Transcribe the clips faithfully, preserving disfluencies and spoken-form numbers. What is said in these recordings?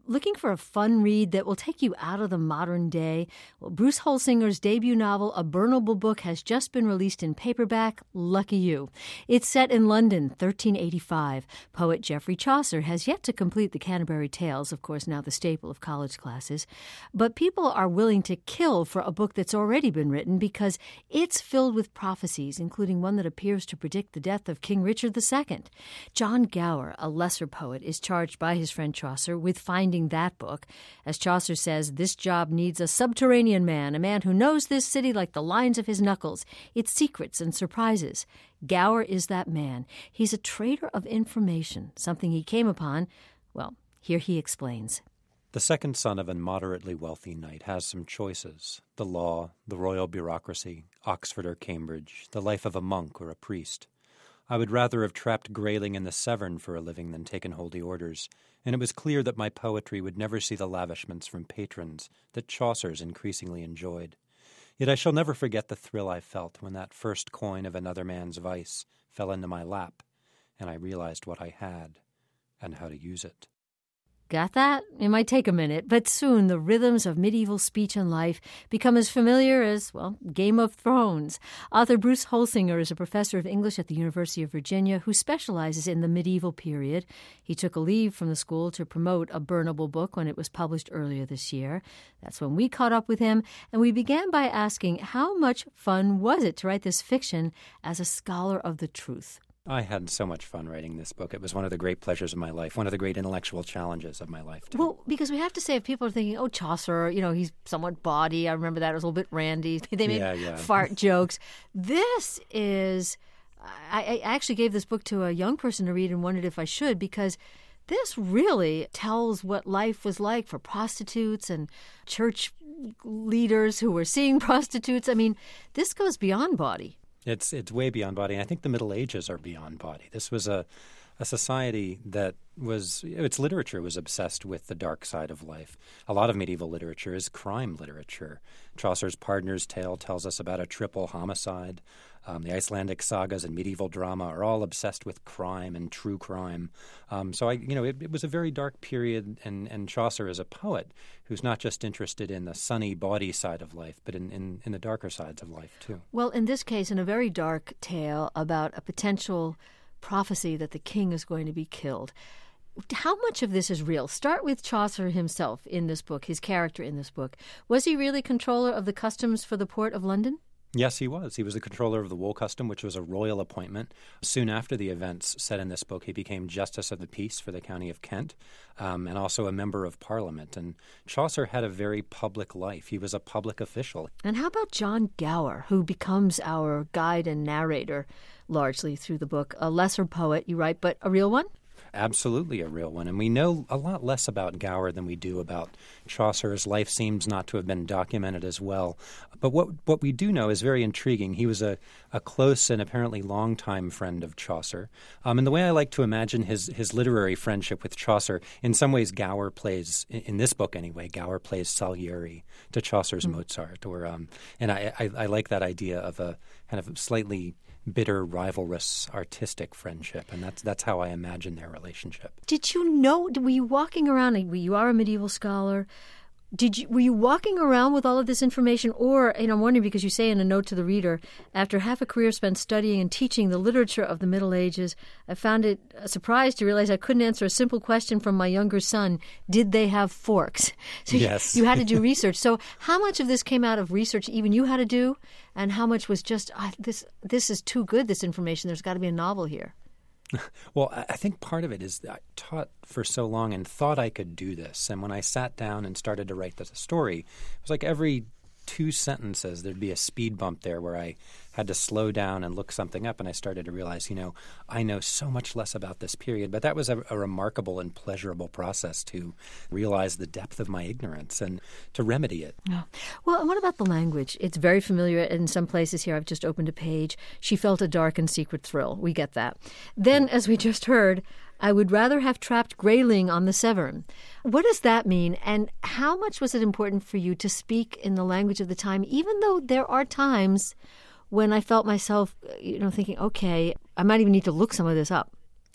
Looking for a fun read that will take you out of the modern day? Well, Bruce Holsinger's debut novel, A Burnable Book, has just been released in paperback. Lucky you. It's set in London, thirteen eighty-five. Poet Geoffrey Chaucer has yet to complete the Canterbury Tales, of course now the staple of college classes. But people are willing to kill for a book that's already been written because it's filled with prophecies, including one that appears to predict the death of King Richard the Second. John Gower, a lesser poet, is charged by his friend Chaucer with finding that book. As Chaucer says, this job needs a subterranean man, a man who knows this city like the lines of his knuckles, its secrets and surprises. Gower is that man. He's a trader of information, something he came upon. Well, here he explains. The second son of a moderately wealthy knight has some choices: the law, the royal bureaucracy, Oxford or Cambridge, the life of a monk or a priest. I would rather have trapped Grayling in the Severn for a living than taken holy orders, and it was clear that my poetry would never see the lavishments from patrons that Chaucer's increasingly enjoyed. Yet I shall never forget the thrill I felt when that first coin of another man's vice fell into my lap, and I realized what I had and how to use it. Got that? It might take a minute, but soon the rhythms of medieval speech and life become as familiar as, well, Game of Thrones. Author Bruce Holsinger is a professor of English at the University of Virginia who specializes in the medieval period. He took a leave from the school to promote A Burnable Book when it was published earlier this year. That's when we caught up with him, and we began by asking how much fun was it to write this fiction as a scholar of the truth? I had so much fun writing this book. It was one of the great pleasures of my life, one of the great intellectual challenges of my life, too. Well, because we have to say, if people are thinking, oh, Chaucer, you know, he's somewhat bawdy. I remember that. It was a little bit randy. They made yeah, yeah. fart jokes. This is, I, I actually gave this book to a young person to read and wondered if I should, because this really tells what life was like for prostitutes and church leaders who were seeing prostitutes. I mean, this goes beyond bawdy. It's it's way beyond body. And I think the Middle Ages are beyond body. This was a, a society that was, its literature was obsessed with the dark side of life. A lot of medieval literature is crime literature. Chaucer's Pardoner's Tale tells us about a triple homicide. Um, the Icelandic sagas and medieval drama are all obsessed with crime and true crime. Um, so, I, you know, it, it was a very dark period, and, and Chaucer is a poet who's not just interested in the sunny, bawdy side of life, but in, in, in the darker sides of life, too. Well, in this case, in a very dark tale about a potential prophecy that the king is going to be killed. How much of this is real? Start with Chaucer himself in this book, his character in this book. Was he really controller of the customs for the port of London? Yes, he was. He was the controller of the wool custom, which was a royal appointment. Soon after the events set in this book, he became Justice of the Peace for the county of Kent, um, and also a member of Parliament. And Chaucer had a very public life. He was a public official. And how about John Gower, who becomes our guide and narrator largely through the book? A lesser poet, you write, but a real one? Absolutely a real one. And we know a lot less about Gower than we do about Chaucer. His life seems not to have been documented as well. But what what we do know is very intriguing. He was a, a close and apparently longtime friend of Chaucer. Um, and the way I like to imagine his, his literary friendship with Chaucer, in some ways Gower plays, in this book anyway, Gower plays Salieri to Chaucer's mm. Mozart. Or um, And I, I, I like that idea of a kind of slightly bitter, rivalrous, artistic friendship, and that's that's how I imagine their relationship. Did you know? Were you walking around? You are a medieval scholar. Did you were you walking around with all of this information, or you know, I'm wondering because you say in a note to the reader, after half a career spent studying and teaching the literature of the Middle Ages, I found it a surprise to realize I couldn't answer a simple question from my younger son: did they have forks? So yes, you, you had to do research. So how much of this came out of research even you had to do, and how much was just ah, this? This is too good. This information. There's got to be a novel here. Well, I think part of it is that I taught for so long and thought I could do this. And when I sat down and started to write the story, it was like every two sentences there'd be a speed bump there where I had to slow down and look something up. And I started to realize, you know, I know so much less about this period. But that was a, a remarkable and pleasurable process to realize the depth of my ignorance and to remedy it. Oh. Well, and what about the language? It's very familiar in some places here. I've just opened a page. She felt a dark and secret thrill. We get that. Then, yeah. As we just heard, I would rather have trapped Grayling on the Severn. What does that mean? And how much was it important for you to speak in the language of the time, even though there are times when I felt myself, you know, thinking, okay, I might even need to look some of this up?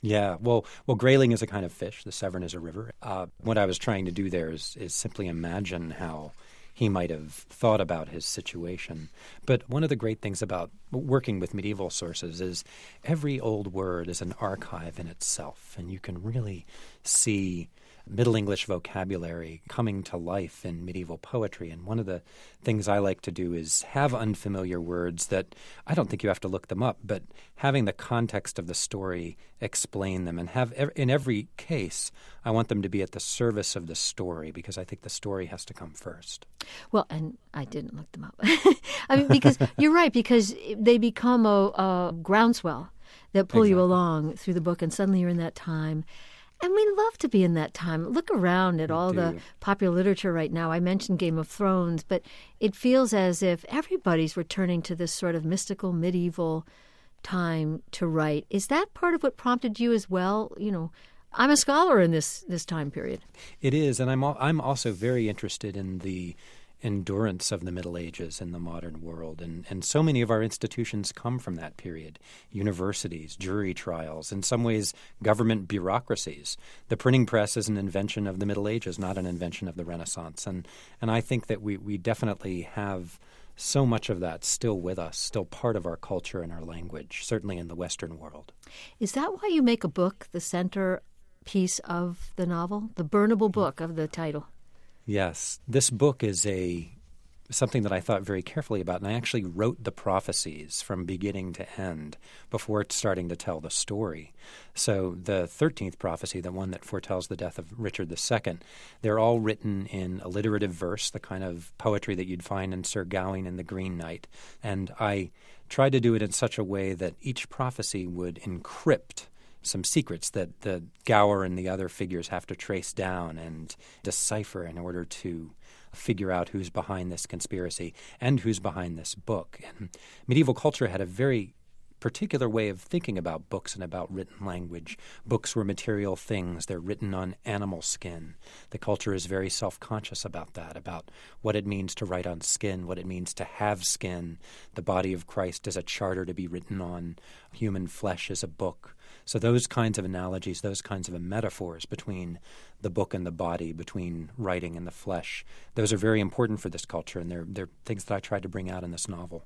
Yeah, well, well, grayling is a kind of fish. The Severn is a river. Uh, what I was trying to do there is, is simply imagine how he might have thought about his situation. But one of the great things about working with medieval sources is every old word is an archive in itself, and you can really see Middle English vocabulary coming to life in medieval poetry. And one of the things I like to do is have unfamiliar words that I don't think you have to look them up, but having the context of the story explain them. And have in every case, I want them to be at the service of the story, because I think the story has to come first. Well, and I didn't look them up. I mean, because you're right, because they become a, a groundswell that pull exactly. you along through the book, and suddenly you're in that time. And we love to be in that time. Look around at all the popular literature right now. I mentioned Game of Thrones, but it feels as if everybody's returning to this sort of mystical, medieval time to write. Is that part of what prompted you as well? You know, I'm a scholar in this this time period. It is, and I'm al- I'm also very interested in the endurance of the Middle Ages in the modern world. And, and so many of our institutions come from that period. Universities, jury trials, in some ways government bureaucracies. The printing press is an invention of the Middle Ages, not an invention of the Renaissance. And, and I think that we, we definitely have so much of that still with us, still part of our culture and our language, certainly in the Western world. Is that why you make a book the center piece of the novel, the burnable book of the title? Yes. This book is a something that I thought very carefully about, and I actually wrote the prophecies from beginning to end before starting to tell the story. So the thirteenth prophecy, the one that foretells the death of Richard the Second, they're all written in alliterative verse, the kind of poetry that you'd find in Sir Gawain and the Green Knight. And I tried to do it in such a way that each prophecy would encrypt some secrets that the Gower and the other figures have to trace down and decipher in order to figure out who's behind this conspiracy and who's behind this book. And medieval culture had a very particular way of thinking about books and about written language. Books were material things. They're written on animal skin. The culture is very self-conscious about that, about what it means to write on skin, what it means to have skin. The body of Christ is a charter to be written on. Human flesh is a book. So those kinds of analogies, those kinds of metaphors between the book and the body, between writing and the flesh, those are very important for this culture, and they're, they're things that I tried to bring out in this novel.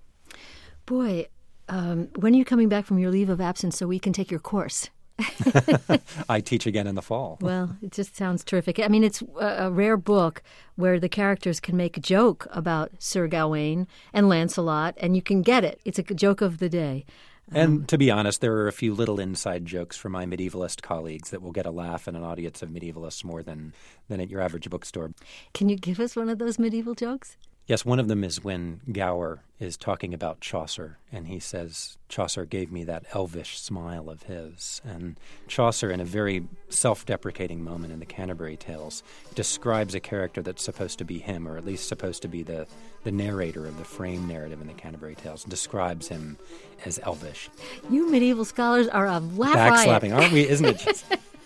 Boy, um, when are you coming back from your leave of absence so we can take your course? I teach again in the fall. Well, it just sounds terrific. I mean, it's a, a rare book where the characters can make a joke about Sir Gawain and Lancelot, and you can get it. It's a joke of the day. And um, to be honest, there are a few little inside jokes from my medievalist colleagues that will get a laugh in an audience of medievalists more than, than at your average bookstore. Can you give us one of those medieval jokes? Yes, one of them is when Gower is talking about Chaucer, and he says, Chaucer gave me that elvish smile of his. And Chaucer, in a very self-deprecating moment in the Canterbury Tales, describes a character that's supposed to be him, or at least supposed to be the, the narrator of the frame narrative in the Canterbury Tales, describes him as elvish. You medieval scholars are a laugh riot. Backslapping, aren't we? Isn't it just...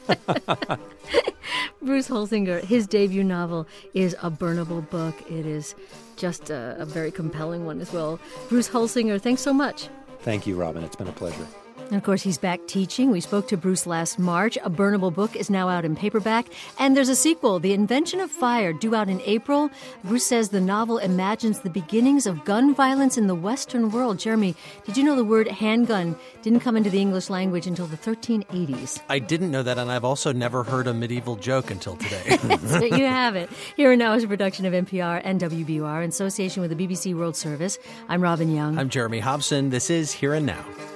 Bruce Holsinger, his debut novel is A Burnable Book. It is just a, a very compelling one as well. Bruce Holsinger, thanks so much. Thank you, Robin. It's been a pleasure. And of course, he's back teaching. We spoke to Bruce last March. A Burnable Book is now out in paperback. And there's a sequel, The Invention of Fire, due out in April. Bruce says the novel imagines the beginnings of gun violence in the Western world. Jeremy, did you know the word handgun didn't come into the English language until the thirteen eighties? I didn't know that, and I've also never heard a medieval joke until today. So you have it. Here and Now is a production of N P R and W B U R in association with the B B C World Service. I'm Robin Young. I'm Jeremy Hobson. This is Here and Now.